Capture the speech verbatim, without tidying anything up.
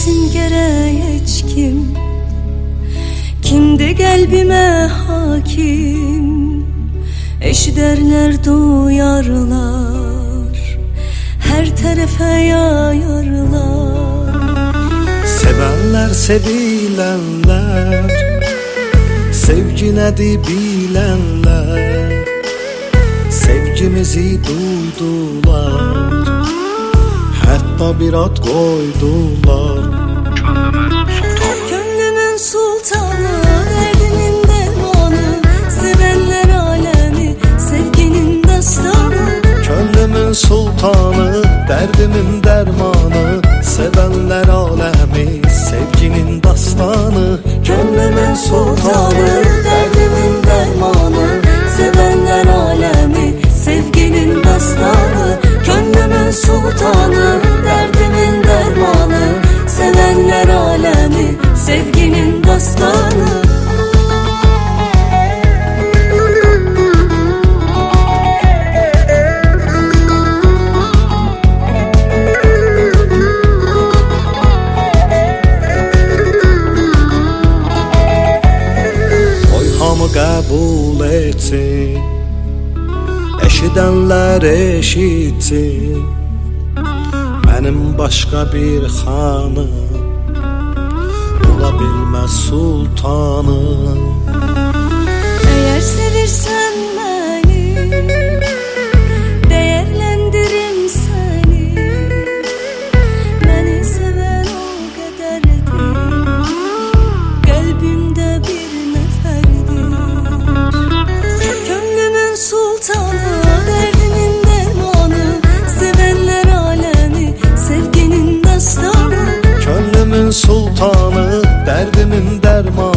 bilsin gerek heç kim, kimdi kalbime hakim. Eşiderler duyarlar, her tarafa yayarlar. Sevenler sevilenler, sevgi nedir bilenler, sevgimizi duydular, hatta bir ad koydular. Gönlümün sultanı, derdimin dermanı, sevenler alemi, sevginin dastanı. Gönlümün sultanı, derdimin dermanı, sevenler alemi, sevginin dastanı. Gönlümün sultanı, derdimin dermanı, sevenler alemi, sevginin dastanı. Gönlümün sultanı, derdimin dermanı, sevenler alemi, sevginin dastanı. Qəbul etsin, eşidənlər eşitsin, mənim başqa bir xanım ola bilməz sultanım. Eğer sevirsen beni, değerlendirim seni. Beni seven o kadardır, kalbimde bir neferdir. Gönlümün sultanı, derdimin dermanı, sevenler alemi, sevginin dastanı. Gönlümün sultanı, derdimin dermanı,